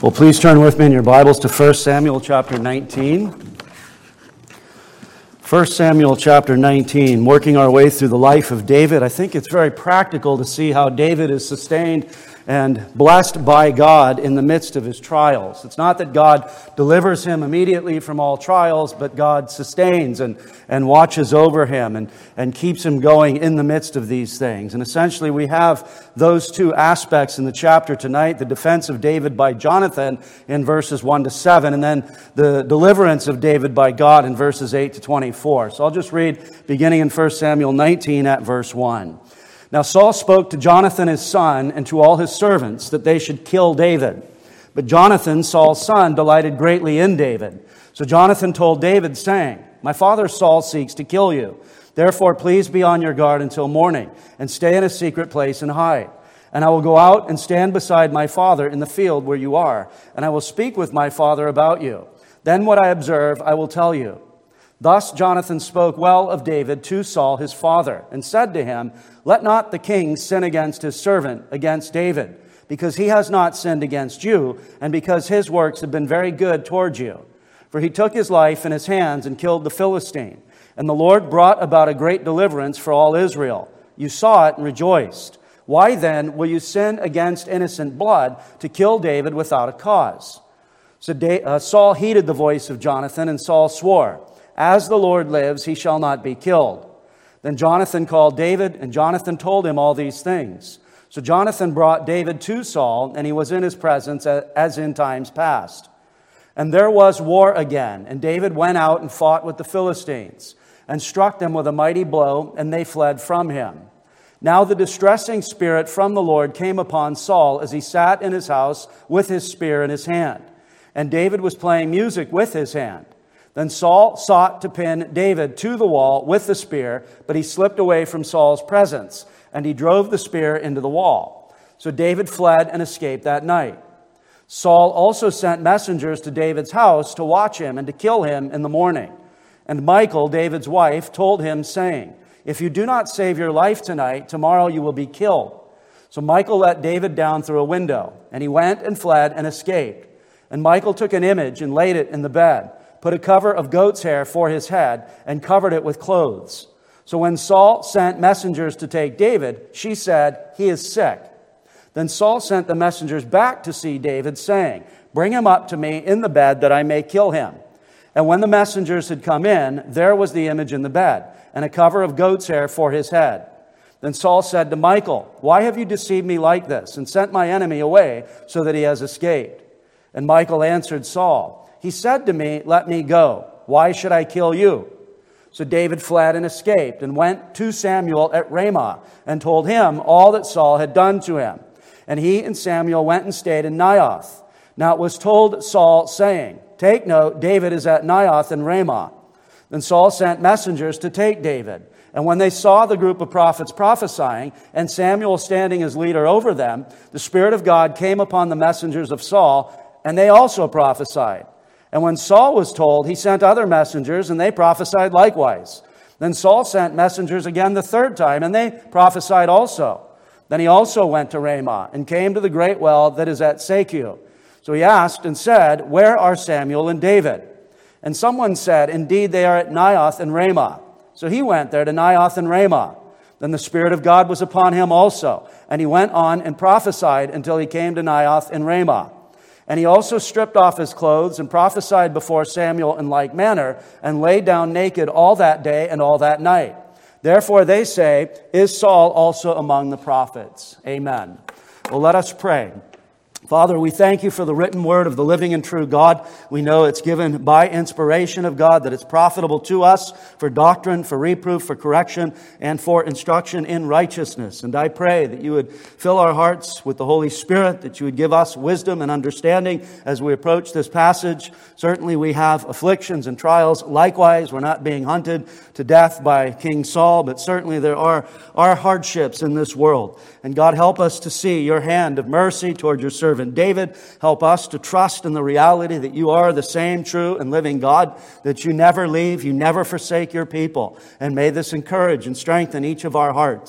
Well, please turn with me in your Bibles to 1 Samuel chapter 19. 1 Samuel chapter 19, working our way through the life of David. I think it's very practical to see how David is sustained and blessed by God in the midst of his trials. It's not that God delivers him immediately from all trials, but God sustains and watches over him and keeps him going in the midst of these things. And essentially we have those two aspects in the chapter tonight, the defense of David by Jonathan in verses 1 to 7, and then the deliverance of David by God in verses 8 to 24. So I'll just read beginning in 1 Samuel 19 at verse 1. Now Saul spoke to Jonathan his son and to all his servants that they should kill David. But Jonathan, Saul's son, delighted greatly in David. So Jonathan told David, saying, My father Saul seeks to kill you. Therefore please be on your guard until morning, and stay in a secret place and hide. And I will go out and stand beside my father in the field where you are, and I will speak with my father about you. Then what I observe I will tell you. Thus Jonathan spoke well of David to Saul his father, and said to him, Let not the king sin against his servant, against David, because he has not sinned against you, and because his works have been very good toward you. For he took his life in his hands and killed the Philistine. And the Lord brought about a great deliverance for all Israel. You saw it and rejoiced. Why then will you sin against innocent blood to kill David without a cause? So Saul heeded the voice of Jonathan, and Saul swore, As the Lord lives, he shall not be killed. Then Jonathan called David, and Jonathan told him all these things. So Jonathan brought David to Saul, and he was in his presence as in times past. And there was war again, and David went out and fought with the Philistines, and struck them with a mighty blow, and they fled from him. Now the distressing spirit from the Lord came upon Saul as he sat in his house with his spear in his hand. And David was playing music with his hand. Then Saul sought to pin David to the wall with the spear, but he slipped away from Saul's presence, and he drove the spear into the wall. So David fled and escaped that night. Saul also sent messengers to David's house to watch him and to kill him in the morning. And Michal, David's wife, told him, saying, If you do not save your life tonight, tomorrow you will be killed. So Michal let David down through a window, and he went and fled and escaped. And Michal took an image and laid it in the bed, put a cover of goat's hair for his head, and covered it with clothes. So when Saul sent messengers to take David, she said, He is sick. Then Saul sent the messengers back to see David, saying, Bring him up to me in the bed that I may kill him. And when the messengers had come in, there was the image in the bed, and a cover of goat's hair for his head. Then Saul said to Michal, Why have you deceived me like this, and sent my enemy away so that he has escaped? And Michal answered Saul, He said to me, Let me go. Why should I kill you? So David fled and escaped, and went to Samuel at Ramah, and told him all that Saul had done to him. And he and Samuel went and stayed in Naioth. Now it was told Saul, saying, Take note, David is at Naioth in Ramah. Then Saul sent messengers to take David. And when they saw the group of prophets prophesying, and Samuel standing as leader over them, the Spirit of God came upon the messengers of Saul, and they also prophesied. And when Saul was told, he sent other messengers, and they prophesied likewise. Then Saul sent messengers again the third time, and they prophesied also. Then he also went to Ramah, and came to the great well that is at Secu. So he asked and said, Where are Samuel and David? And someone said, Indeed, they are at Naioth and Ramah. So he went there to Naioth and Ramah. Then the Spirit of God was upon him also, and he went on and prophesied until he came to Naioth and Ramah. And he also stripped off his clothes and prophesied before Samuel in like manner, and lay down naked all that day and all that night. Therefore they say, Is Saul also among the prophets? Amen. Well, let us pray. Father, we thank you for the written word of the living and true God. We know it's given by inspiration of God, that it's profitable to us for doctrine, for reproof, for correction, and for instruction in righteousness. And I pray that you would fill our hearts with the Holy Spirit, that you would give us wisdom and understanding as we approach this passage. Certainly we have afflictions and trials. Likewise, we're not being hunted to death by King Saul, but certainly there are hardships in this world. And God, help us to see your hand of mercy toward your servant David. Help us to trust in the reality that you are the same true and living God, that you never leave, you never forsake your people. And may this encourage and strengthen each of our hearts.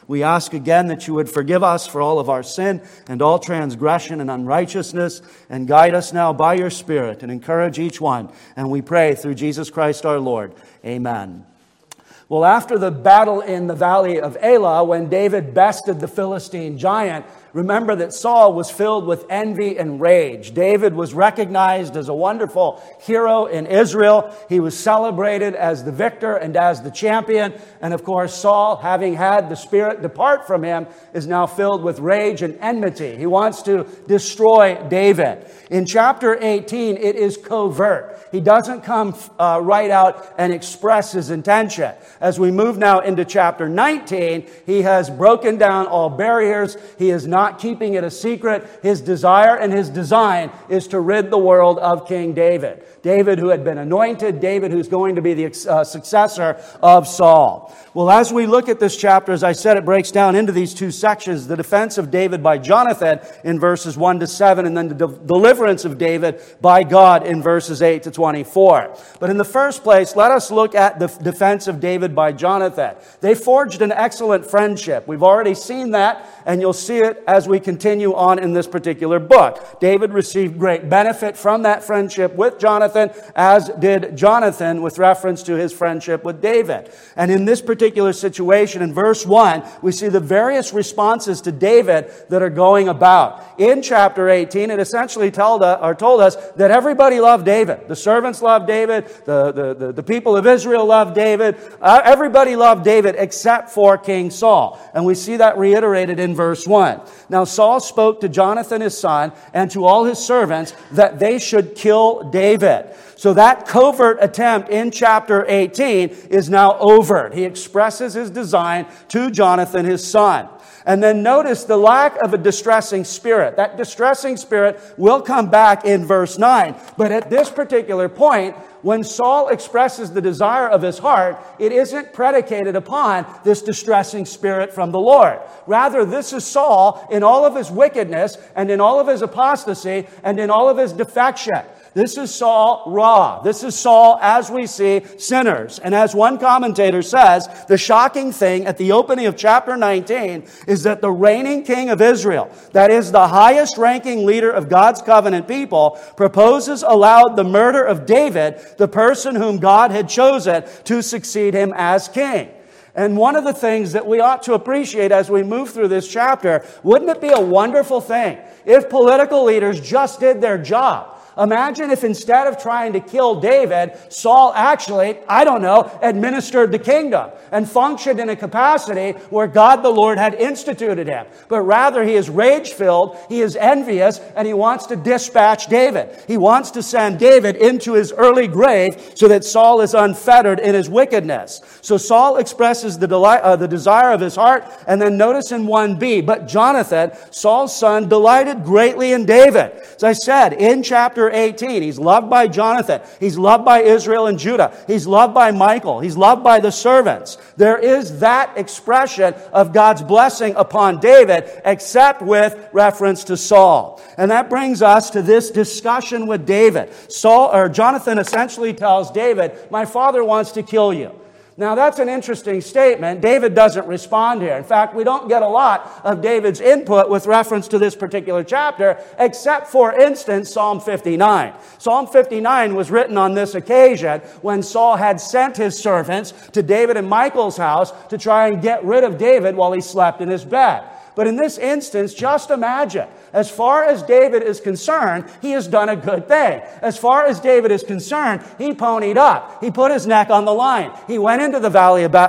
We ask again that you would forgive us for all of our sin and all transgression and unrighteousness, and guide us now by your Spirit and encourage each one. And we pray through Jesus Christ our Lord. Amen. Well, after the battle in the valley of Elah, when David bested the Philistine giant, remember that Saul was filled with envy and rage. David was recognized as a wonderful hero in Israel. He was celebrated as the victor and as the champion. And of course, Saul, having had the Spirit depart from him, is now filled with rage and enmity. He wants to destroy David. In chapter 18, it is covert. He doesn't come right out and express his intention. As we move now into chapter 19, he has broken down all barriers. He is not keeping it a secret. His desire and his design is to rid the world of King David. David who had been anointed, David who's going to be the successor of Saul. Well, as we look at this chapter, as I said, it breaks down into these two sections: the defense of David by Jonathan in verses 1 to 7, and then the deliverance of David by God in verses 8 to 24. But in the first place, let us look at the defense of David by Jonathan. They forged an excellent friendship. We've already seen that, and you'll see it as we continue on in this particular book. David received great benefit from that friendship with Jonathan, as did Jonathan with reference to his friendship with David. And in this particular situation, in verse 1, we see the various responses to David that are going about. In chapter 18, it essentially told us that everybody loved David. The servants loved David. The people of Israel loved David. Everybody loved David except for King Saul. And we see that reiterated in verse 1. Now Saul spoke to Jonathan his son and to all his servants that they should kill David. So that covert attempt in chapter 18 is now overt. He expresses his design to Jonathan his son. And then notice the lack of a distressing spirit. That distressing spirit will come back in verse 9. But at this particular point, when Saul expresses the desire of his heart, it isn't predicated upon this distressing spirit from the Lord. Rather, this is Saul in all of his wickedness and in all of his apostasy and in all of his defection. This is Saul raw. This is Saul, as we see, sinners. And as one commentator says, the shocking thing at the opening of chapter 19 is that the reigning king of Israel, that is the highest ranking leader of God's covenant people, proposes aloud the murder of David, the person whom God had chosen to succeed him as king. And one of the things that we ought to appreciate as we move through this chapter, wouldn't it be a wonderful thing if political leaders just did their job? Imagine if instead of trying to kill David, Saul actually, administered the kingdom and functioned in a capacity where God the Lord had instituted him. But rather he is rage-filled, he is envious, and he wants to dispatch David. He wants to send David into his early grave so that Saul is unfettered in his wickedness. So Saul expresses the desire of his heart, and then notice in 1b, but Jonathan, Saul's son, delighted greatly in David. As I said, in chapter 18, he's loved by Jonathan. He's loved by Israel and Judah. He's loved by Michal. He's loved by the servants. There is that expression of God's blessing upon David, except with reference to Saul. And that brings us to this discussion with David. Jonathan essentially tells David, my father wants to kill you. Now, that's an interesting statement. David doesn't respond here. In fact, we don't get a lot of David's input with reference to this particular chapter, except, for instance, Psalm 59. Psalm 59 was written on this occasion when Saul had sent his servants to David and Michal's house to try and get rid of David while he slept in his bed. But in this instance, just imagine, as far as David is concerned, he has done a good thing. As far as David is concerned, he ponied up. He put his neck on the line. He went into the valley of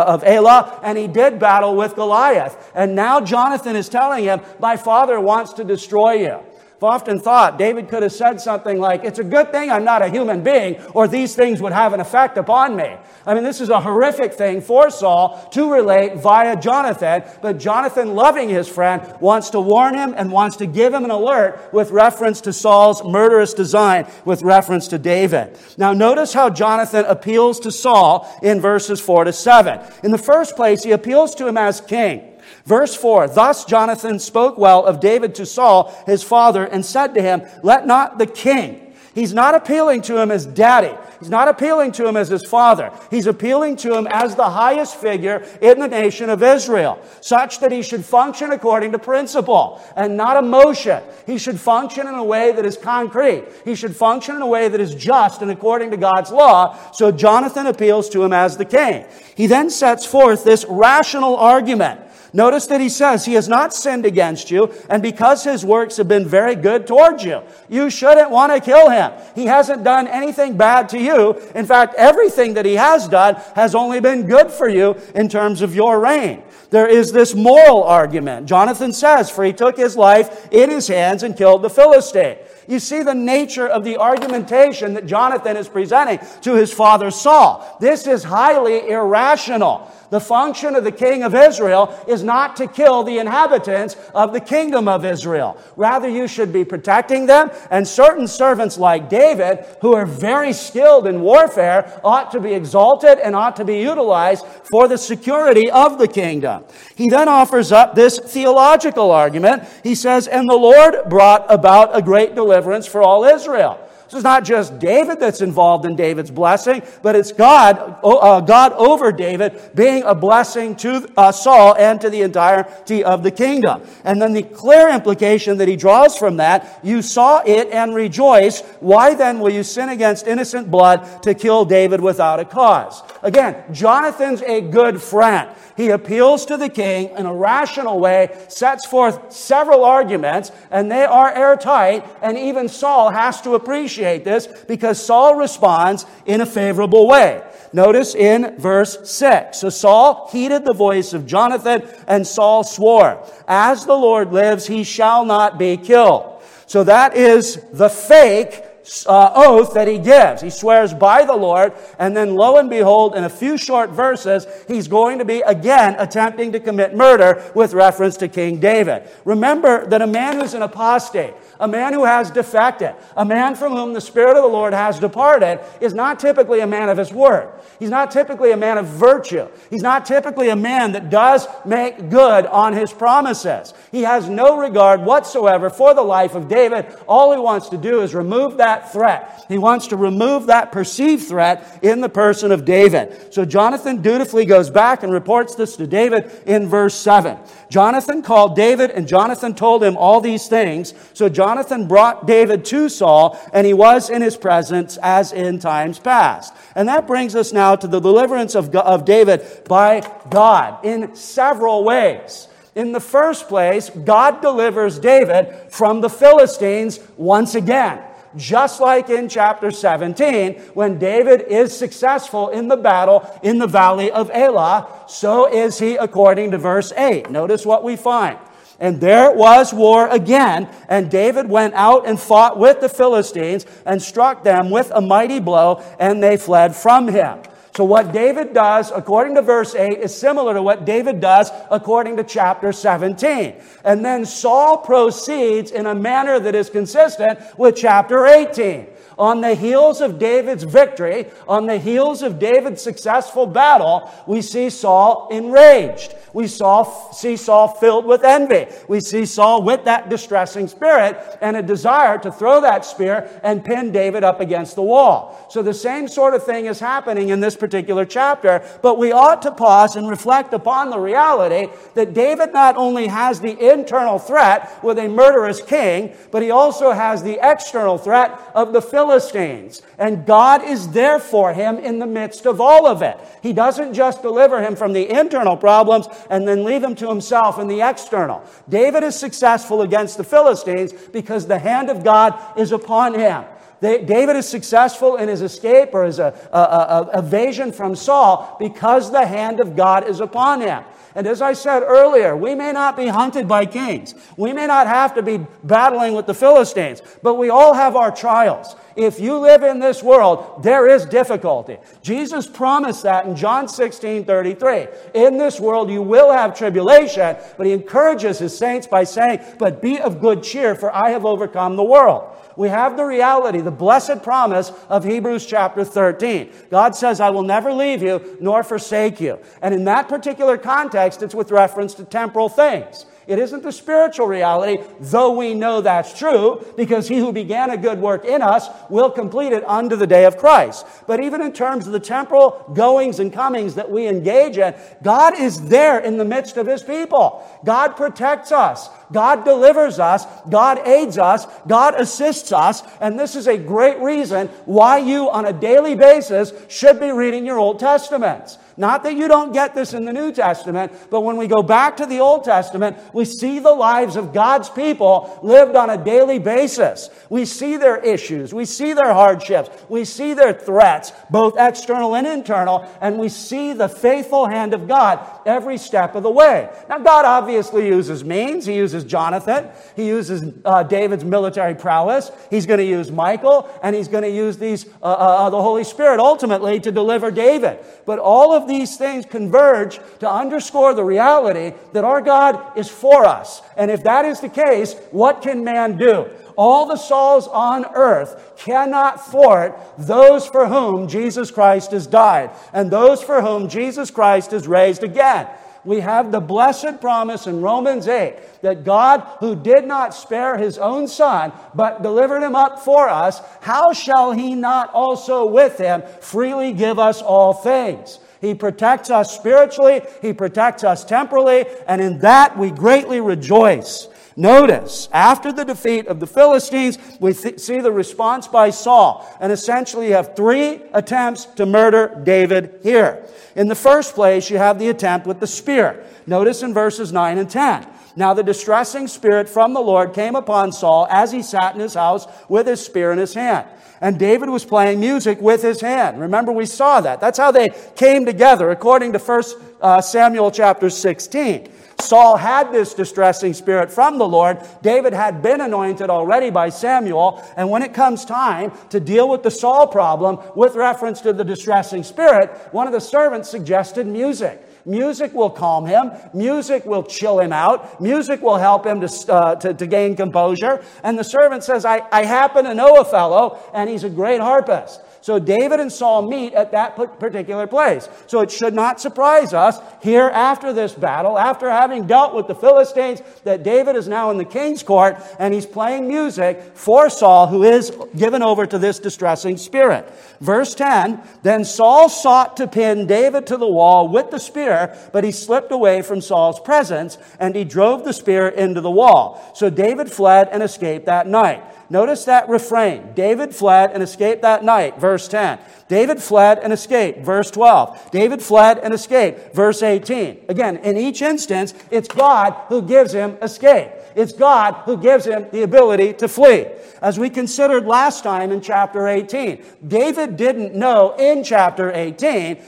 Elah, and he did battle with Goliath. And now Jonathan is telling him, my father wants to destroy you. I've often thought David could have said something like, it's a good thing I'm not a human being, or these things would have an effect upon me. I mean, this is a horrific thing for Saul to relate via Jonathan, but Jonathan, loving his friend, wants to warn him and wants to give him an alert with reference to Saul's murderous design with reference to David. Now, notice how Jonathan appeals to Saul in verses 4 to 7. In the first place, he appeals to him as king. Verse 4, thus Jonathan spoke well of David to Saul, his father, and said to him, let not the king He's not appealing to him as daddy. He's not appealing to him as his father. He's appealing to him as the highest figure in the nation of Israel, such that he should function according to principle and not emotion. He should function in a way that is concrete. He should function in a way that is just and according to God's law. So Jonathan appeals to him as the king. He then sets forth this rational argument. Notice that he says, he has not sinned against you, and because his works have been very good towards you, you shouldn't want to kill him. He hasn't done anything bad to you. In fact, everything that he has done has only been good for you in terms of your reign. There is this moral argument. Jonathan says, for he took his life in his hands and killed the Philistine. You see the nature of the argumentation that Jonathan is presenting to his father Saul. This is highly irrational. The function of the king of Israel is not to kill the inhabitants of the kingdom of Israel. Rather, you should be protecting them, and certain servants like David, who are very skilled in warfare, ought to be exalted and ought to be utilized for the security of the kingdom. He then offers up this theological argument. He says, and the Lord brought about a great deliverance for all Israel. So it's not just David that's involved in David's blessing, but it's God over David being a blessing to Saul and to the entirety of the kingdom. And then the clear implication that he draws from that, you saw it and rejoice. Why then will you sin against innocent blood to kill David without a cause? Again, Jonathan's a good friend. He appeals to the king in a rational way, sets forth several arguments, and they are airtight, and even Saul has to appreciate this because Saul responds in a favorable way. Notice in verse 6. So Saul heeded the voice of Jonathan, and Saul swore, as the Lord lives, he shall not be killed. So that is the fake oath that he gives. He swears by the Lord, and then lo and behold, in a few short verses, he's going to be again attempting to commit murder with reference to King David. Remember that a man who's an apostate, a man who has defected, a man from whom the Spirit of the Lord has departed, is not typically a man of his word. He's not typically a man of virtue. He's not typically a man that does make good on his promises. He has no regard whatsoever for the life of David. All he wants to do is remove that threat. He wants to remove that perceived threat in the person of David. So Jonathan dutifully goes back and reports this to David in verse 7. Jonathan called David, and Jonathan told him all these things. So Jonathan brought David to Saul, and he was in his presence as in times past. And that brings us now to the deliverance of David by God in several ways. In the first place, God delivers David from the Philistines once again. Just like in chapter 17, when David is successful in the battle in the valley of Elah, so is he according to verse 8. Notice what we find. And there was war again, and David went out and fought with the Philistines and struck them with a mighty blow, and they fled from him. So what David does, according to verse 8, is similar to what David does according to chapter 17. And then Saul proceeds in a manner that is consistent with chapter 18. On the heels of David's victory, on the heels of David's successful battle, we see Saul enraged. We see Saul filled with envy. We see Saul with that distressing spirit and a desire to throw that spear and pin David up against the wall. So the same sort of thing is happening in this particular chapter, but we ought to pause and reflect upon the reality that David not only has the internal threat with a murderous king, but he also has the external threat of the Philistines. And God is there for him in the midst of all of it. He doesn't just deliver him from the internal problems and then leave him to himself in the external. David is successful against the Philistines because the hand of God is upon him. David is successful in his escape or his evasion from Saul because the hand of God is upon him. And as I said earlier, we may not be hunted by kings. We may not have to be battling with the Philistines, but we all have our trials. If you live in this world, there is difficulty. Jesus promised that in John 16:33. In this world you will have tribulation, but he encourages his saints by saying, but be of good cheer, for I have overcome the world. We have the reality, the blessed promise of Hebrews chapter 13. God says, I will never leave you nor forsake you. And in that particular context, it's with reference to temporal things. It isn't the spiritual reality, though we know that's true, because he who began a good work in us will complete it unto the day of Christ. But even in terms of the temporal goings and comings that we engage in, God is there in the midst of his people. God protects us. God delivers us. God aids us. God assists us. And this is a great reason why you, on a daily basis, should be reading your Old Testaments. Not that you don't get this in the New Testament, but when we go back to the Old Testament, we see the lives of God's people lived on a daily basis. We see their issues. We see their hardships. We see their threats, both external and internal, and we see the faithful hand of God every step of the way. Now, God obviously uses means. He uses Jonathan. He uses David's military prowess. He's going to use Michael, and he's going to use the Holy Spirit ultimately to deliver David. But all of these things converge to underscore the reality that our God is for us. And if that is the case, what can man do? All the Sauls on earth cannot thwart those for whom Jesus Christ has died and those for whom Jesus Christ is raised again. We have the blessed promise in Romans 8 that God, who did not spare his own Son, but delivered him up for us, how shall he not also with him freely give us all things? He protects us spiritually, he protects us temporally, and in that we greatly rejoice. Notice, after the defeat of the Philistines, we see the response by Saul. And essentially you have 3 attempts to murder David here. In the first place, you have the attempt with the spear. Notice in verses 9 and 10. Now the distressing spirit from the Lord came upon Saul as he sat in his house with his spear in his hand. And David was playing music with his hand. Remember, we saw that. That's how they came together, according to 1 Samuel chapter 16. Saul had this distressing spirit from the Lord. David had been anointed already by Samuel. And when it comes time to deal with the Saul problem with reference to the distressing spirit, one of the servants suggested music. Music will calm him. Music will chill him out. Music will help him to gain composure. And the servant says, I happen to know a fellow, and he's a great harpist. So David and Saul meet at that particular place. So it should not surprise us here after this battle, after having dealt with the Philistines, that David is now in the king's court and he's playing music for Saul, who is given over to this distressing spirit. Verse 10, then Saul sought to pin David to the wall with the spear, but he slipped away from Saul's presence and he drove the spear into the wall. So David fled and escaped that night. Notice that refrain. David fled and escaped that night. Verse 10. David fled and escaped. Verse 12. David fled and escaped. Verse 18. Again, in each instance, it's God who gives him escape. It's God who gives him the ability to flee. As we considered last time in chapter 18, David didn't know in chapter 18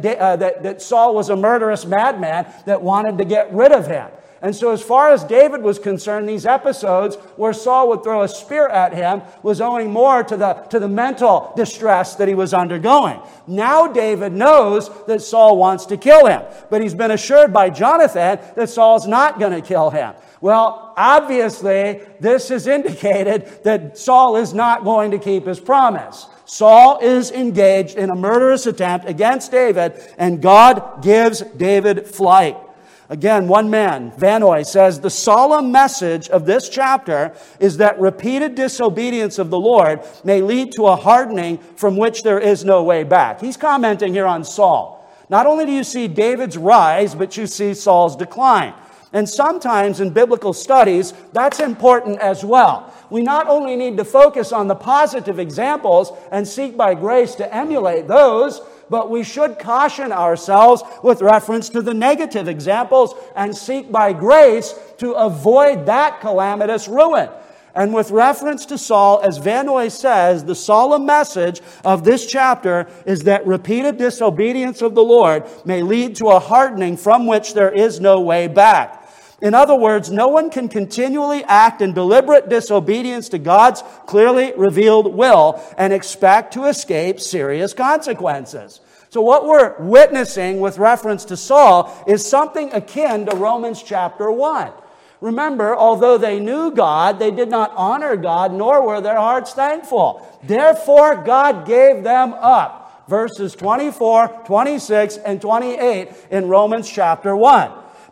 that Saul was a murderous madman that wanted to get rid of him. And so as far as David was concerned, these episodes where Saul would throw a spear at him was owing more to the mental distress that he was undergoing. Now David knows that Saul wants to kill him, but he's been assured by Jonathan that Saul's not going to kill him. Well, obviously, this has indicated that Saul is not going to keep his promise. Saul is engaged in a murderous attempt against David, and God gives David flight. Again, one man, Vanoy, says, the solemn message of this chapter is that repeated disobedience of the Lord may lead to a hardening from which there is no way back. He's commenting here on Saul. Not only do you see David's rise, but you see Saul's decline. And sometimes in biblical studies, that's important as well. We not only need to focus on the positive examples and seek by grace to emulate those, but we should caution ourselves with reference to the negative examples and seek by grace to avoid that calamitous ruin. And with reference to Saul, as Vanoy says, the solemn message of this chapter is that repeated disobedience of the Lord may lead to a hardening from which there is no way back. In other words, no one can continually act in deliberate disobedience to God's clearly revealed will and expect to escape serious consequences. So what we're witnessing with reference to Saul is something akin to Romans chapter 1. Remember, although they knew God, they did not honor God, nor were their hearts thankful. Therefore, God gave them up. Verses 24, 26, and 28 in Romans chapter 1.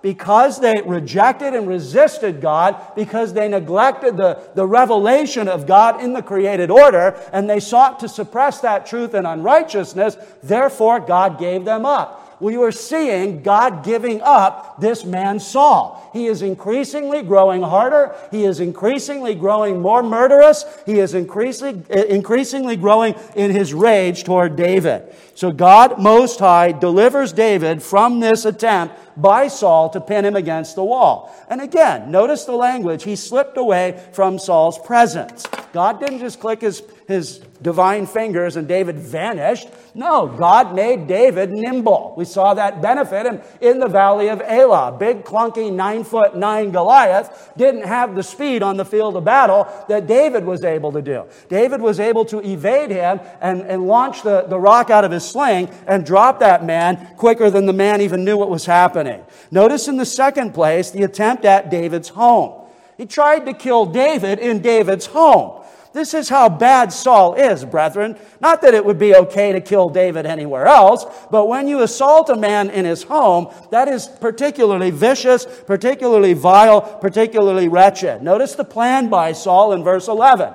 because they rejected and resisted God, because they neglected the revelation of God in the created order, and they sought to suppress that truth in unrighteousness, therefore God gave them up. Well, you are seeing God giving up this man Saul. He is increasingly growing harder. He is increasingly growing more murderous. He is increasingly growing in his rage toward David. So God Most High delivers David from this attempt by Saul to pin him against the wall. And again, notice the language. He slipped away from Saul's presence. God didn't just click his divine fingers and David vanished. No, God made David nimble. We saw that benefit him in the valley of Elah. Big, clunky, 9'9" Goliath didn't have the speed on the field of battle that David was able to do. David was able to evade him and launch the rock out of his sling and drop that man quicker than the man even knew what was happening. Notice in the second place, the attempt at David's home. He tried to kill David in David's home. This is how bad Saul is, brethren. Not that it would be okay to kill David anywhere else, but when you assault a man in his home, that is particularly vicious, particularly vile, particularly wretched. Notice the plan by Saul in verse 11.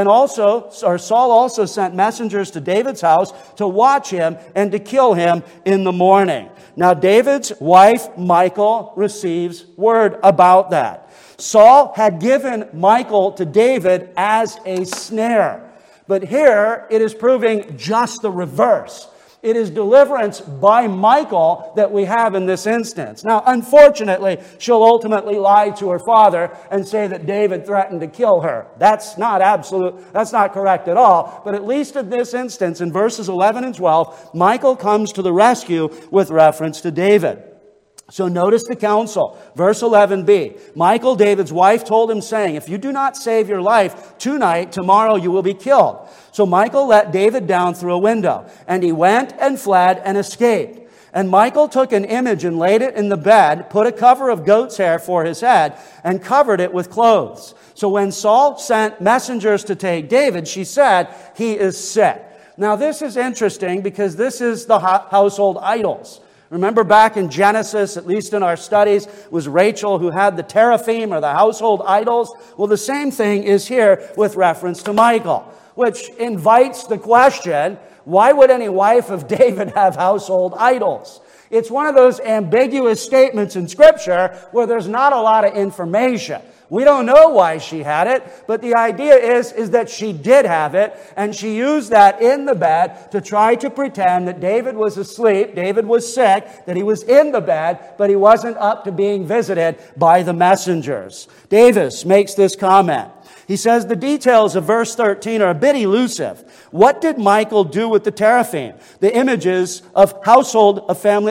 Saul also sent messengers to David's house to watch him and to kill him in the morning. Now David's wife, Michal, receives word about that. Saul had given Michal to David as a snare. But here it is proving just the reverse. It is deliverance by Michal that we have in this instance. Now, unfortunately, she'll ultimately lie to her father and say that David threatened to kill her. That's not correct at all. But at least in this instance, in verses 11 and 12, Michal comes to the rescue with reference to David. So notice the counsel. Verse 11b. Michal, David's wife, told him, saying, if you do not save your life tonight, tomorrow you will be killed. So Michal let David down through a window, and he went and fled and escaped. And Michal took an image and laid it in the bed, put a cover of goat's hair for his head, and covered it with clothes. So when Saul sent messengers to take David, she said, he is sick. Now this is interesting because this is the household idols. Remember back in Genesis, at least in our studies, was Rachel who had the teraphim or the household idols. Well, the same thing is here with reference to Michal, which invites the question, why would any wife of David have household idols? It's one of those ambiguous statements in Scripture where there's not a lot of information. We don't know why she had it, but the idea is that she did have it, and she used that in the bed to try to pretend that David was asleep, David was sick, that he was in the bed, but he wasn't up to being visited by the messengers. Davis makes this comment. He says the details of verse 13 are a bit elusive. What did Michal do with the teraphim, the images of household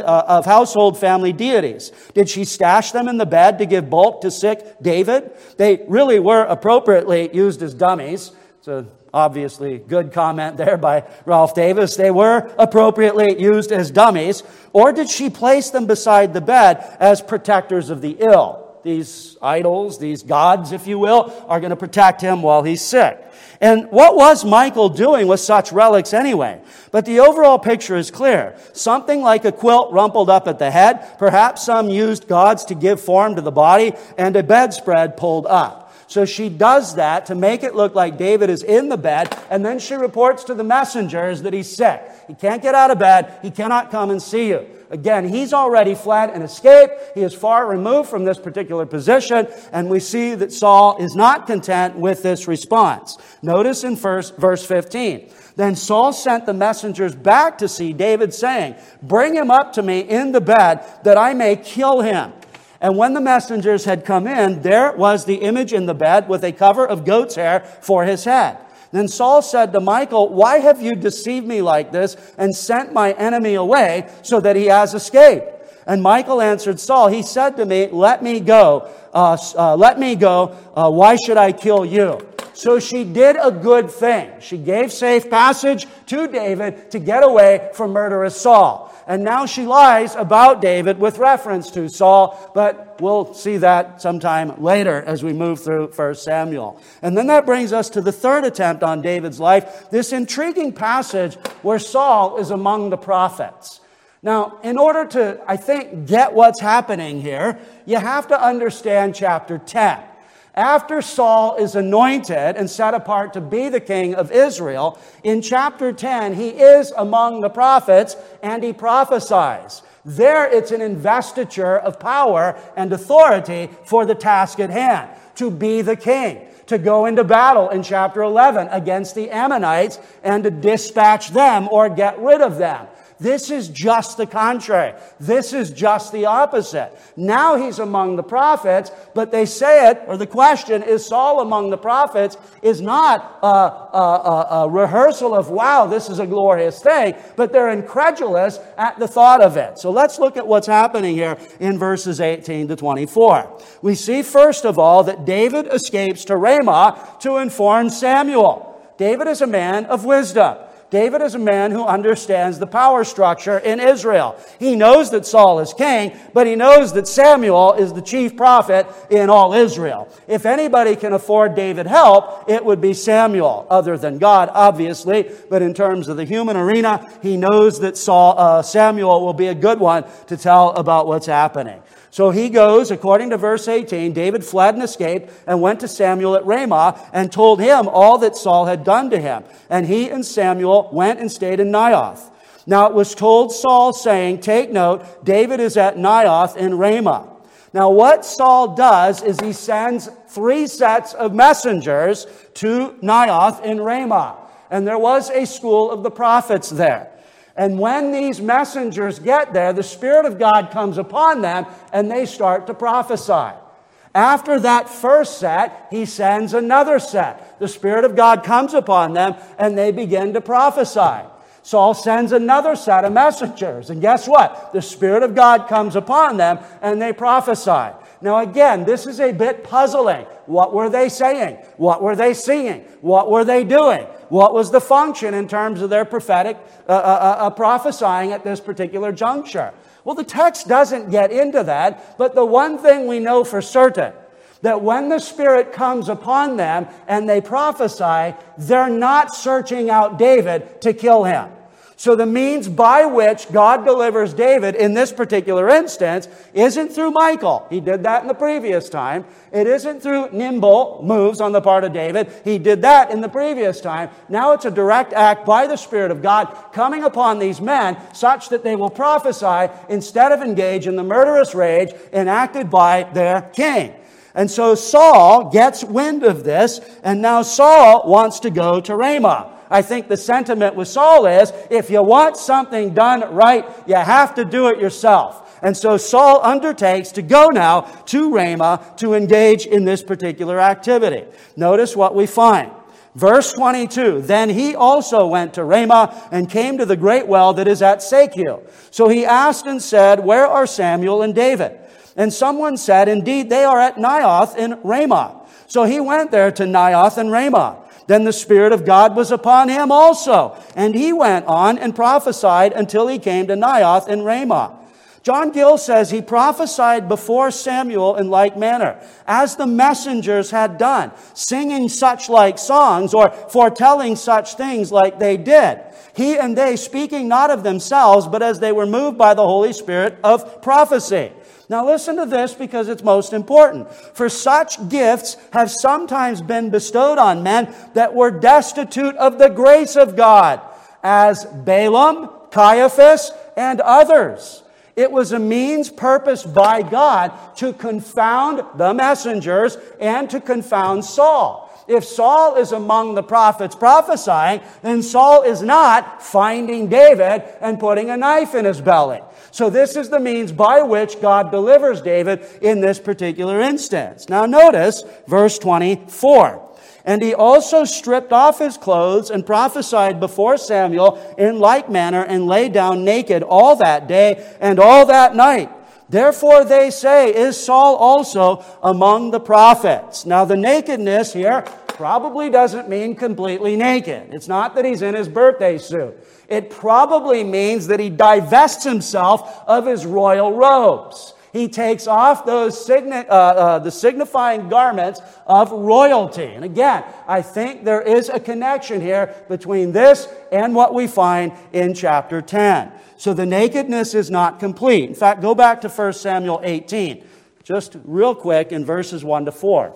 family deities? Did she stash them in the bed to give bulk to sick David? They really were appropriately used as dummies. It's an obviously good comment there by Ralph Davis. They were appropriately used as dummies. Or did she place them beside the bed as protectors of the ill? These idols, these gods, if you will, are going to protect him while he's sick. And what was Michal doing with such relics anyway? But the overall picture is clear. Something like a quilt rumpled up at the head, perhaps some used gods to give form to the body, and a bedspread pulled up. So she does that to make it look like David is in the bed, and then she reports to the messengers that he's sick. He can't get out of bed. He cannot come and see you. Again, he's already fled and escaped. He is far removed from this particular position, and we see that Saul is not content with this response. Notice in verse 15. Then Saul sent the messengers back to see David, saying, bring him up to me in the bed, that I may kill him. And when the messengers had come in, there was the image in the bed with a cover of goat's hair for his head. Then Saul said to Michal, why have you deceived me like this and sent my enemy away so that he has escaped? And Michal answered Saul, he said to me, let me go. Why should I kill you? So she did a good thing. She gave safe passage to David to get away from murderous Saul. And now she lies about David with reference to Saul, but we'll see that sometime later as we move through 1 Samuel. And then that brings us to the third attempt on David's life, this intriguing passage where Saul is among the prophets. Now, in order to, I think, get what's happening here, you have to understand chapter 10. After Saul is anointed and set apart to be the king of Israel, in chapter 10, he is among the prophets and he prophesies. There, it's an investiture of power and authority for the task at hand, to be the king, to go into battle in chapter 11 against the Ammonites and to dispatch them or get rid of them. This is just the contrary. This is just the opposite. Now he's among the prophets, but they say it, or the question, is Saul among the prophets, is not a rehearsal of, wow, this is a glorious thing, but they're incredulous at the thought of it. So let's look at what's happening here in verses 18 to 24. We see, first of all, that David escapes to Ramah to inform Samuel. David is a man of wisdom. David is a man who understands the power structure in Israel. He knows that Saul is king, but he knows that Samuel is the chief prophet in all Israel. If anybody can afford David help, it would be Samuel, other than God, obviously. But in terms of the human arena, he knows that Samuel will be a good one to tell about what's happening. So he goes, according to verse 18, David fled and escaped and went to Samuel at Ramah and told him all that Saul had done to him. And he and Samuel went and stayed in Naioth. Now it was told Saul, saying, take note, David is at Naioth in Ramah. Now what Saul does is he sends 3 sets of messengers to Naioth in Ramah. And there was a school of the prophets there. And when these messengers get there, the Spirit of God comes upon them and they start to prophesy. After that first set, he sends another set. The Spirit of God comes upon them and they begin to prophesy. Saul sends another set of messengers. And guess what? The Spirit of God comes upon them and they prophesy. Now again, this is a bit puzzling. What were they saying? What were they singing? What were they doing? What was the function in terms of their prophetic prophesying at this particular juncture? Well, the text doesn't get into that, but the one thing we know for certain, that when the Spirit comes upon them and they prophesy, they're not searching out David to kill him. So the means by which God delivers David in this particular instance isn't through Michal. He did that in the previous time. It isn't through nimble moves on the part of David. He did that in the previous time. Now it's a direct act by the Spirit of God coming upon these men such that they will prophesy instead of engage in the murderous rage enacted by their king. And so Saul gets wind of this, and now Saul wants to go to Ramah. I think the sentiment with Saul is, if you want something done right, you have to do it yourself. And so Saul undertakes to go now to Ramah to engage in this particular activity. Notice what we find. Verse 22, then he also went to Ramah and came to the great well that is at Sachiel. So he asked and said, where are Samuel and David? And someone said, indeed, they are at Naioth in Ramah. So he went there to Naioth and Ramah. Then the Spirit of God was upon him also, and he went on and prophesied until he came to Naioth in Ramah. John Gill says he prophesied before Samuel in like manner, as the messengers had done, singing such like songs or foretelling such things like they did. He and they speaking not of themselves, but as they were moved by the Holy Spirit of prophecy. Now listen to this because it's most important. For such gifts have sometimes been bestowed on men that were destitute of the grace of God, as Balaam, Caiaphas, and others. It was a means purposed by God to confound the messengers and to confound Saul. If Saul is among the prophets prophesying, then Saul is not finding David and putting a knife in his belly. So this is the means by which God delivers David in this particular instance. Now notice verse 24. And he also stripped off his clothes and prophesied before Samuel in like manner and lay down naked all that day and all that night. Therefore they say, is Saul also among the prophets? Now the nakedness here probably doesn't mean completely naked. It's not that he's in his birthday suit. It probably means that he divests himself of his royal robes. He takes off those the signifying garments of royalty. And again, I think there is a connection here between this and what we find in chapter 10. So the nakedness is not complete. In fact, go back to 1 Samuel 18, just real quick in verses 1 to 4.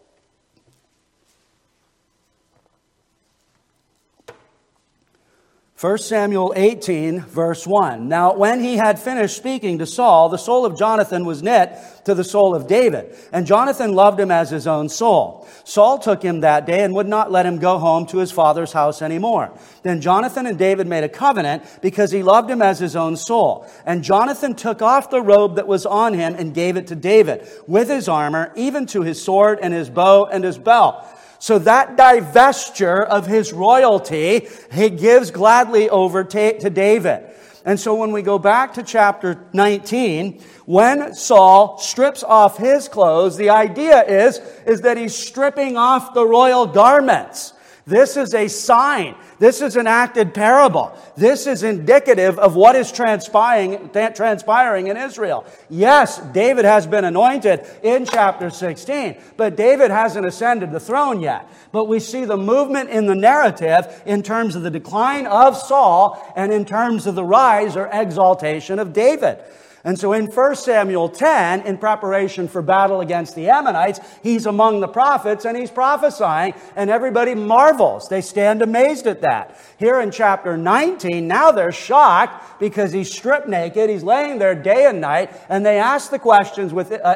1 Samuel 18, verse 1. Now, when he had finished speaking to Saul, the soul of Jonathan was knit to the soul of David, and Jonathan loved him as his own soul. Saul took him that day and would not let him go home to his father's house anymore. Then Jonathan and David made a covenant because he loved him as his own soul. And Jonathan took off the robe that was on him and gave it to David, with his armor, even to his sword and his bow and his belt. So that divestiture of his royalty, he gives gladly over to David. And so when we go back to chapter 19, when Saul strips off his clothes, the idea is that he's stripping off the royal garments. This is a sign. This is an acted parable. This is indicative of what is transpiring in Israel. Yes, David has been anointed in chapter 16, but David hasn't ascended the throne yet. But we see the movement in the narrative in terms of the decline of Saul and in terms of the rise or exaltation of David. And so in 1 Samuel 10, in preparation for battle against the Ammonites, he's among the prophets and he's prophesying, and everybody marvels. They stand amazed at that. Here in chapter 19, now they're shocked because he's stripped naked, he's laying there day and night, and they ask the question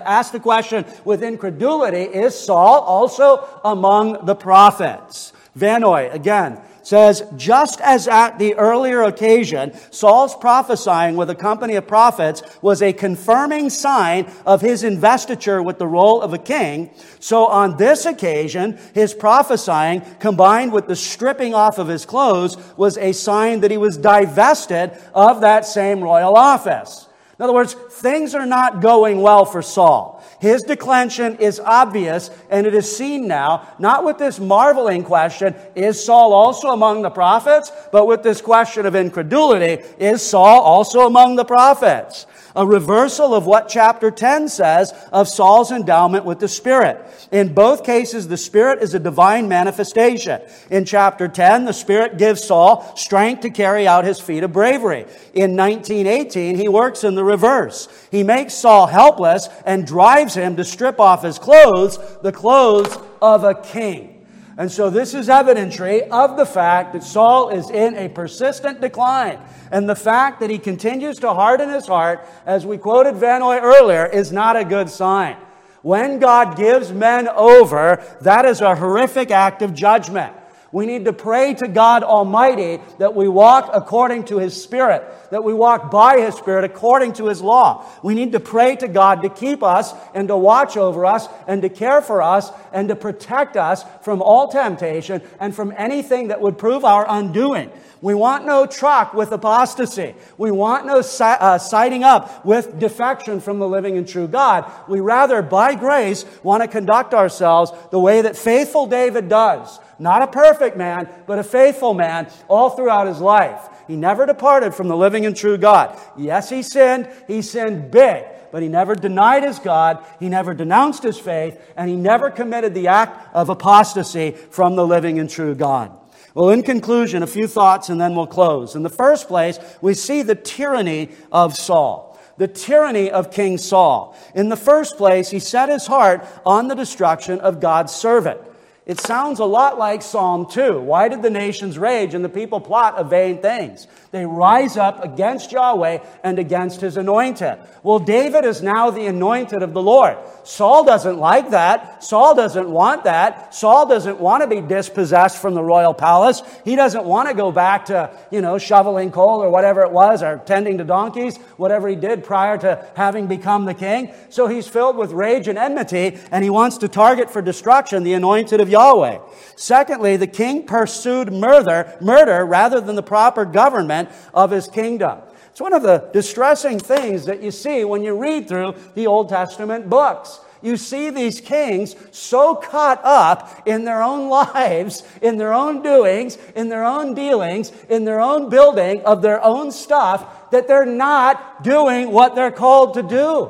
with incredulity, is Saul also among the prophets? Vannoy, again, says, just as at the earlier occasion, Saul's prophesying with a company of prophets was a confirming sign of his investiture with the role of a king, so on this occasion, his prophesying, combined with the stripping off of his clothes, was a sign that he was divested of that same royal office. In other words, things are not going well for Saul. His declension is obvious, and it is seen now, not with this marveling question, is Saul also among the prophets? But with this question of incredulity, is Saul also among the prophets? A reversal of what chapter 10 says of Saul's endowment with the Spirit. In both cases, the Spirit is a divine manifestation. In chapter 10, the Spirit gives Saul strength to carry out his feat of bravery. In 19:18, he works in the reverse. He makes Saul helpless and drives him to strip off his clothes, the clothes of a king. And so this is evidentiary of the fact that Saul is in a persistent decline. And the fact that he continues to harden his heart, as we quoted Vannoy earlier, is not a good sign. When God gives men over, that is a horrific act of judgment. We need to pray to God Almighty that we walk according to His Spirit, that we walk by His Spirit according to His law. We need to pray to God to keep us and to watch over us and to care for us and to protect us from all temptation and from anything that would prove our undoing. We want no truck with apostasy. We want no siding up with defection from the living and true God. We rather, by grace, want to conduct ourselves the way that faithful David does. Not a perfect man, but a faithful man all throughout his life. He never departed from the living and true God. Yes, he sinned big, but he never denied his God, he never denounced his faith, and he never committed the act of apostasy from the living and true God. Well, in conclusion, a few thoughts and then we'll close. In the first place, we see the tyranny of Saul. The tyranny of King Saul. In the first place, he set his heart on the destruction of God's servant. It sounds a lot like Psalm 2. Why did the nations rage and the people plot of vain things? They rise up against Yahweh and against His anointed. Well, David is now the anointed of the Lord. Saul doesn't like that. Saul doesn't want that. Saul doesn't want to be dispossessed from the royal palace. He doesn't want to go back to, shoveling coal or whatever it was, or tending to donkeys, whatever he did prior to having become the king. So he's filled with rage and enmity, and he wants to target for destruction the anointed of Yahweh. Secondly, the king pursued murder rather than the proper government of his kingdom. It's one of the distressing things that you see when you read through the Old Testament books. You see these kings so caught up in their own lives, in their own doings, in their own dealings, in their own building of their own stuff, that they're not doing what they're called to do.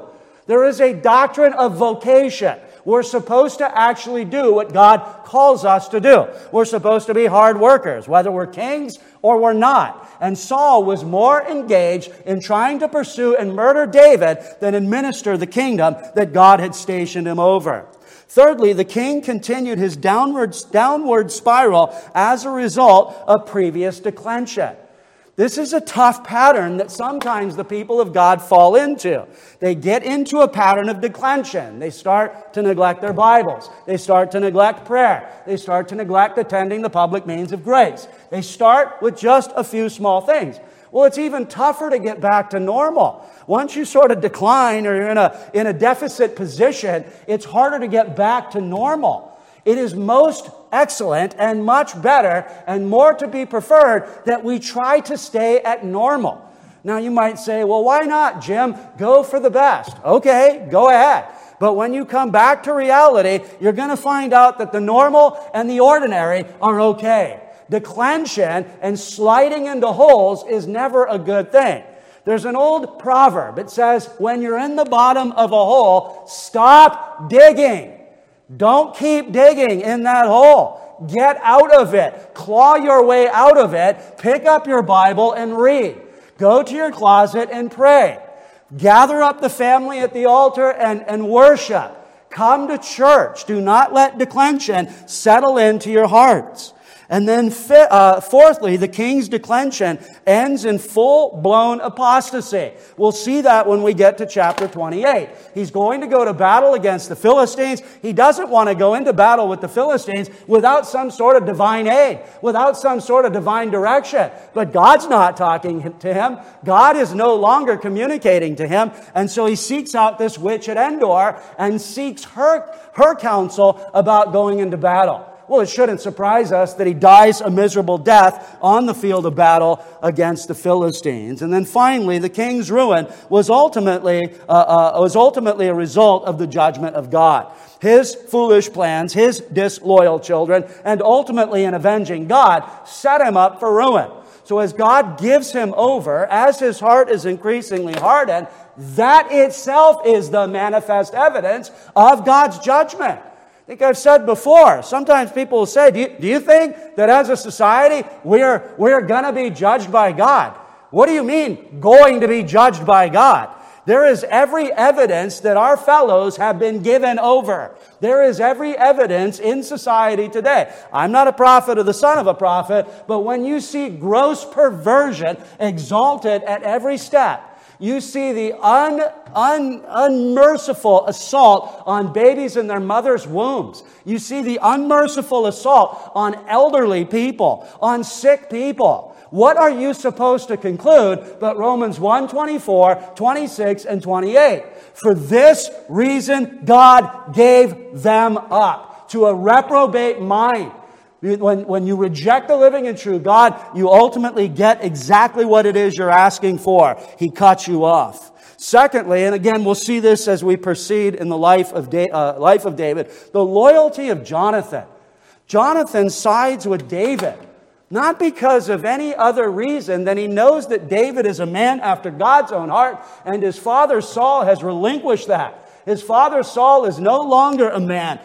There is a doctrine of vocation. We're supposed to actually do what God calls us to do. We're supposed to be hard workers, whether we're kings or we're not. And Saul was more engaged in trying to pursue and murder David than administer the kingdom that God had stationed him over. Thirdly, the king continued his downward spiral as a result of previous declension. This is a tough pattern that sometimes the people of God fall into. They get into a pattern of declension. They start to neglect their Bibles. They start to neglect prayer. They start to neglect attending the public means of grace. They start with just a few small things. Well, it's even tougher to get back to normal. Once you sort of decline or you're in a deficit position, it's harder to get back to normal. It is most excellent and much better and more to be preferred that we try to stay at normal. Now you might say, well, why not, Jim? Go for the best. Okay, go ahead. But when you come back to reality, you're going to find out that the normal and the ordinary are okay. Declension and sliding into holes is never a good thing. There's an old proverb. It says, when you're in the bottom of a hole, stop digging. Don't keep digging in that hole. Get out of it. Claw your way out of it. Pick up your Bible and read. Go to your closet and pray. Gather up the family at the altar and worship. Come to church. Do not let declension settle into your hearts. And then fourthly, the king's declension ends in full-blown apostasy. We'll see that when we get to chapter 28. He's going to go to battle against the Philistines. He doesn't want to go into battle with the Philistines without some sort of divine aid, without some sort of divine direction. But God's not talking to him. God is no longer communicating to him. And so he seeks out this witch at Endor and seeks her counsel about going into battle. Well, it shouldn't surprise us that he dies a miserable death on the field of battle against the Philistines. And then finally, the king's ruin was ultimately a result of the judgment of God. His foolish plans, his disloyal children, and ultimately an avenging God set him up for ruin. So as God gives him over, as his heart is increasingly hardened, that itself is the manifest evidence of God's judgment. I think I've said before, sometimes people will say, do you think that as a society we're going to be judged by God? What do you mean, going to be judged by God? There is every evidence that our fellows have been given over. There is every evidence in society today. I'm not a prophet or the son of a prophet, but when you see gross perversion exalted at every step, you see the unmerciful assault on babies in their mother's wombs. You see the unmerciful assault on elderly people, on sick people. What are you supposed to conclude but Romans 1:24, 26, and 28? For this reason God gave them up to a reprobate mind. When you reject the living and true God, you ultimately get exactly what it is you're asking for. He cuts you off. Secondly, and again, we'll see this as we proceed in the life of David, the loyalty of Jonathan. Jonathan sides with David, not because of any other reason than he knows that David is a man after God's own heart, and his father Saul has relinquished that. His father Saul is no longer a man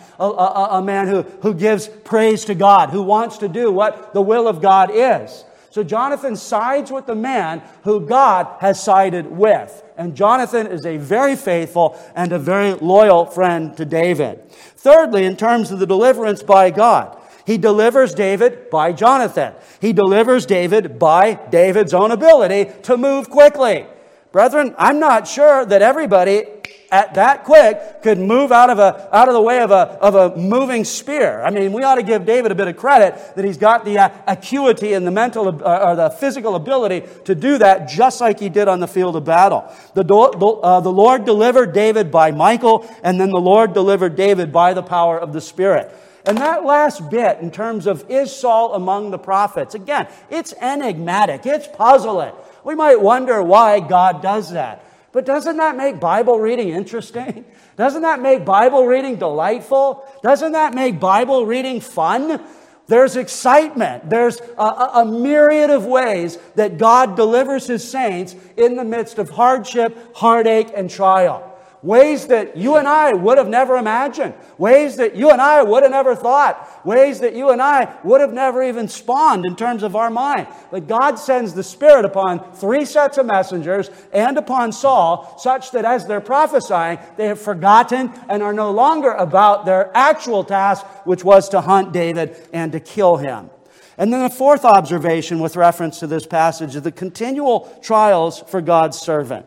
who gives praise to God, who wants to do what the will of God is. So Jonathan sides with the man who God has sided with. And Jonathan is a very faithful and a very loyal friend to David. Thirdly, in terms of the deliverance by God, he delivers David by Jonathan. He delivers David by David's own ability to move quickly. Brethren, I'm not sure that everybody at that quick could move out of the way of a moving spear. I mean, we ought to give David a bit of credit that he's got the acuity and the mental or the physical ability to do that, just like he did on the field of battle. The Lord delivered David by Michal, and then the Lord delivered David by the power of the Spirit. And that last bit, in terms of is Saul among the prophets, again, it's enigmatic, it's puzzling. We might wonder why God does that. But doesn't that make Bible reading interesting? Doesn't that make Bible reading delightful? Doesn't that make Bible reading fun? There's excitement. There's a myriad of ways that God delivers His saints in the midst of hardship, heartache, and trial. ways that you and I would have never imagined, ways that you and I would have never thought, ways that you and I would have never even spawned in terms of our mind. But God sends the Spirit upon 3 sets of messengers and upon Saul, such that as they're prophesying, they have forgotten and are no longer about their actual task, which was to hunt David and to kill him. And then the fourth observation with reference to this passage is the continual trials for God's servant.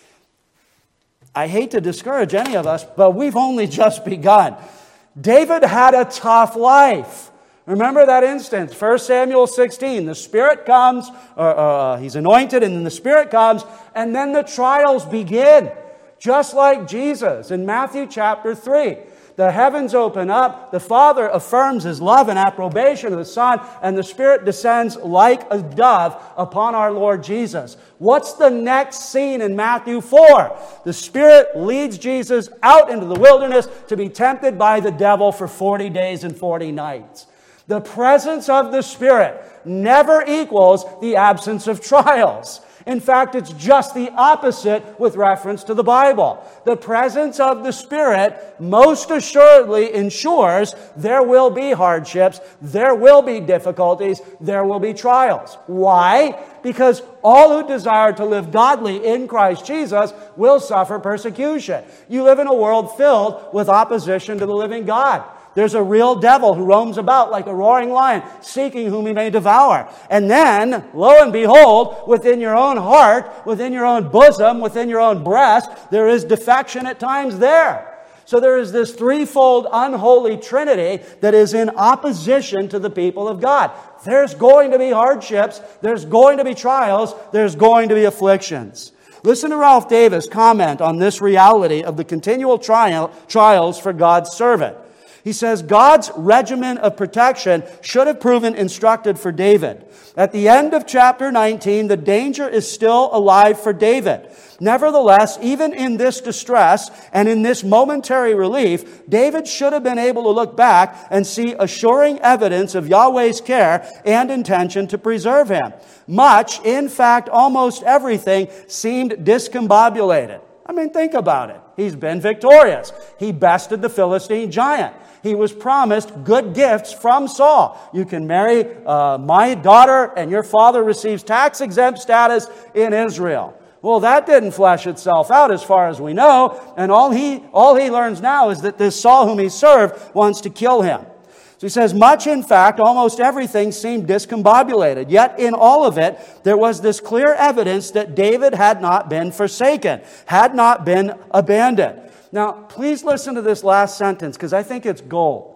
I hate to discourage any of us, but we've only just begun. David had a tough life. Remember that instance, 1 Samuel 16. The Spirit comes, he's anointed, and then the Spirit comes, and then the trials begin. Just like Jesus in Matthew chapter 3. The heavens open up, the Father affirms His love and approbation of the Son, and the Spirit descends like a dove upon our Lord Jesus. What's the next scene in Matthew 4? The Spirit leads Jesus out into the wilderness to be tempted by the devil for 40 days and 40 nights. The presence of the Spirit never equals the absence of trials. In fact, it's just the opposite with reference to the Bible. The presence of the Spirit most assuredly ensures there will be hardships, there will be difficulties, there will be trials. Why? Because all who desire to live godly in Christ Jesus will suffer persecution. You live in a world filled with opposition to the living God. There's a real devil who roams about like a roaring lion, seeking whom he may devour. And then, lo and behold, within your own heart, within your own bosom, within your own breast, there is defection at times there. So there is this threefold unholy trinity that is in opposition to the people of God. There's going to be hardships, there's going to be trials, there's going to be afflictions. Listen to Ralph Davis comment on this reality of the continual trials for God's servant. He says, God's regimen of protection should have proven instructed for David. At the end of chapter 19, the danger is still alive for David. Nevertheless, even in this distress and in this momentary relief, David should have been able to look back and see assuring evidence of Yahweh's care and intention to preserve him. Much, in fact, almost everything seemed discombobulated. I mean, think about it. He's been victorious. He bested the Philistine giant. He was promised good gifts from Saul. You can marry my daughter, and your father receives tax-exempt status in Israel. Well, that didn't flesh itself out as far as we know, and all he learns now is that this Saul whom he served wants to kill him. So he says, much in fact, almost everything seemed discombobulated. Yet in all of it, there was this clear evidence that David had not been forsaken, had not been abandoned. Now, please listen to this last sentence, because I think it's gold.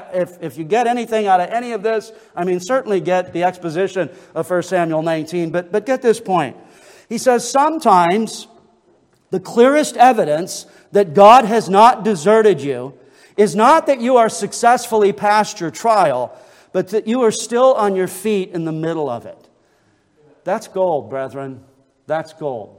If you get anything out of any of this, I mean, certainly get the exposition of 1 Samuel 19, but get this point. He says, sometimes the clearest evidence that God has not deserted you is not that you are successfully past your trial, but that you are still on your feet in the middle of it. That's gold, brethren. That's gold.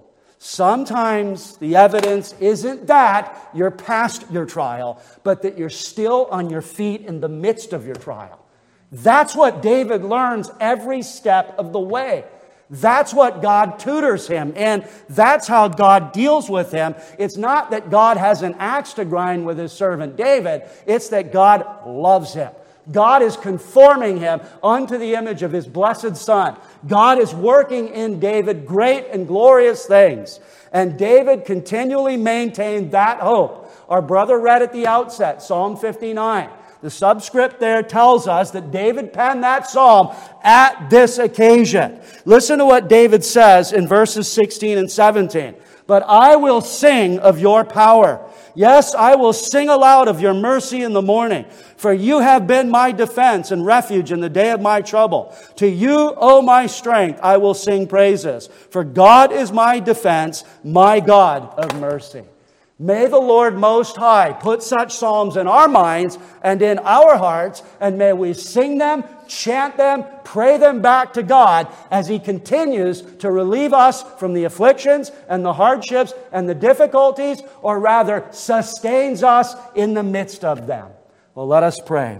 Sometimes the evidence isn't that you're past your trial, but that you're still on your feet in the midst of your trial. That's what David learns every step of the way. That's what God tutors him, and that's how God deals with him. It's not that God has an axe to grind with his servant David. It's that God loves him. God is conforming him unto the image of his blessed Son. God is working in David great and glorious things. And David continually maintained that hope. Our brother read at the outset, Psalm 59. The subscript there tells us that David penned that psalm at this occasion. Listen to what David says in verses 16 and 17. But I will sing of your power. Yes, I will sing aloud of your mercy in the morning. For you have been my defense and refuge in the day of my trouble. To you, O my strength, I will sing praises. For God is my defense, my God of mercy. May the Lord Most High put such psalms in our minds and in our hearts, and may we sing them, chant them, pray them back to God as He continues to relieve us from the afflictions and the hardships and the difficulties, or rather sustains us in the midst of them. Well, let us pray.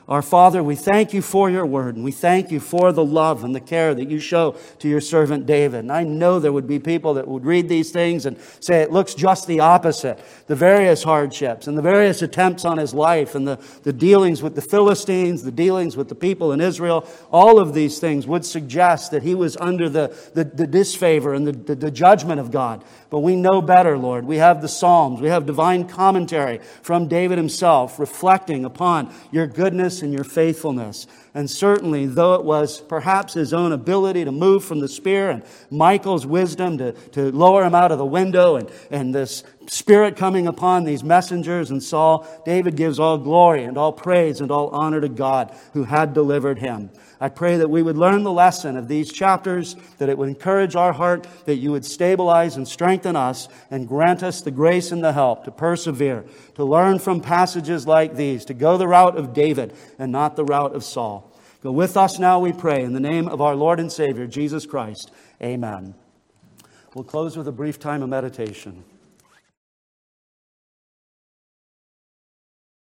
Our Father, we thank you for your word, and we thank you for the love and the care that you show to your servant David. And I know there would be people that would read these things and say it looks just the opposite. The various hardships and the various attempts on his life and the dealings with the Philistines, the dealings with the people in Israel, all of these things would suggest that he was under the disfavor and the judgment of God. But we know better, Lord. We have the Psalms. We have divine commentary from David himself reflecting upon your goodness and your faithfulness. And certainly, though it was perhaps his own ability to move from the spear and Michal's wisdom to lower him out of the window and this Spirit coming upon these messengers and Saul, David gives all glory and all praise and all honor to God who had delivered him. I pray that we would learn the lesson of these chapters, that it would encourage our heart, that you would stabilize and strengthen us and grant us the grace and the help to persevere, to learn from passages like these, to go the route of David and not the route of Saul. Go with us now, we pray, in the name of our Lord and Savior, Jesus Christ. Amen. We'll close with a brief time of meditation.